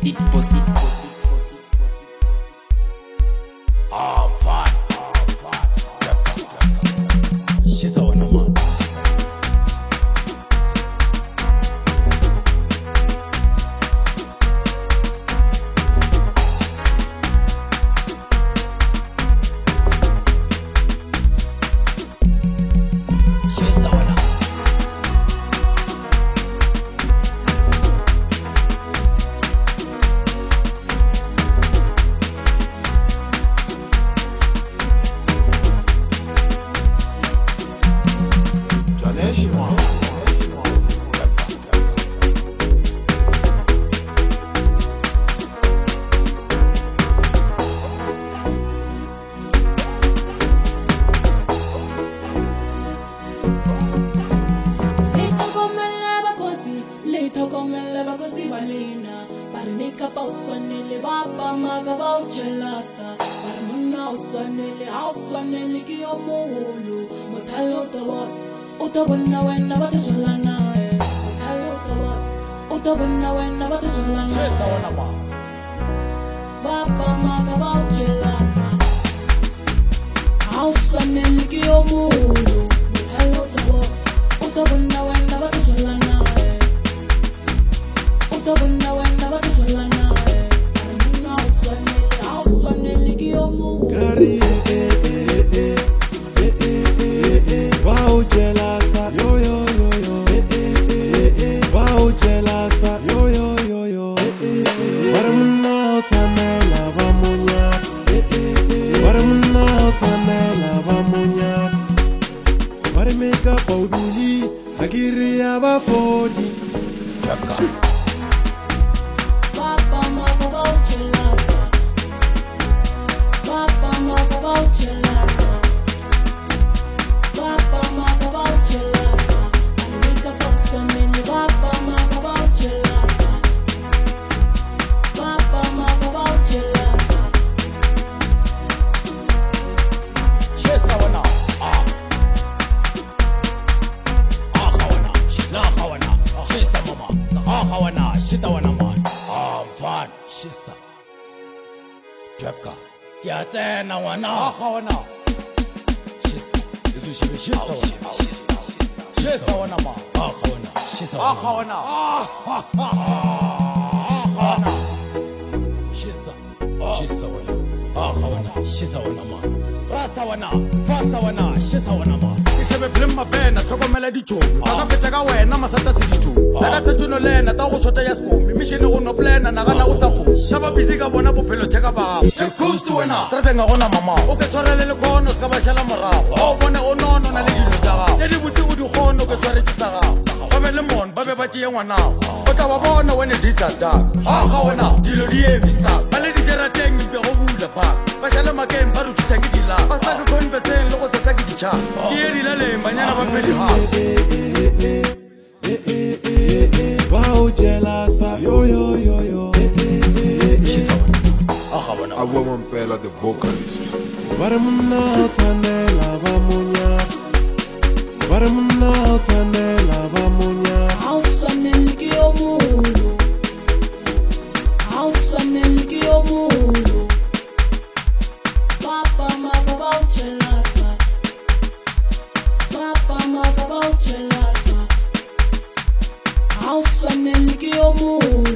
I'm fine. She's a one man. She's a one. Uswanele baba magaba uchelasa Paramuna uswanele ki omuhulu Mutalo utawona wena batacholana Mutalo utawona wena batacholana She's a one man. Baba magaba uchelasa Uswanele ki omuhulu Mutalo utawona wena batacholana Utawona wena batacholana Gary, wow, jealasa, yo, wow, jealasa, yo, Varamuna twanela vamunya, Varamuna twanela vamunya, Varameka pauduli, Agiri abafodi, Papa magaba uchelasa Papa magaba uchelasa Papa magaba uchelasa Anika paswanele Papa magaba uchelasa Papa magaba uchelasa She's a one. She's a kawana. She's a mama. Kawana. She's a one man. I'm fine. She's a Jacka. Yate na wana. Kawana. She's a one. She's a one man. Kawana. She's a one. She's a one. She's a one man. Fasa wana. She's a one man. Ishebe blimma bena thokomela dijomi bana feta ka wena masata se dijomi saka se tuno lena ta go shota ya skomi mission go no plana na kana utsa go shaba busy ka bona bophelo jeka ba je goes to wena strate nga gona mama o ke tshwarele le kono ska ba shala morago o bone o nono na le dilo tsa ga tedi botse o di gono ke tshware tsa ga ba be le mon ba be ba tšea ngwana o tla ba bona when it is dark ga wena dilo di emi star ba le di jera teng mpe go bula ba ba shala makeng ba re thusa ke dila ba sa ke conversation le go se sa ke dicha ke di la le banyana ba pedi ha wow, jealasa, yo, she's a one. A woman fella the vocalist. Varamuna twanela vamunya, Varamuna twanela vamunya, Uswanele ki omuhulu Uswanele ki omuhulu Papa magaba uchelasa Papa magaba uchelasa Uswanele ki omuhulu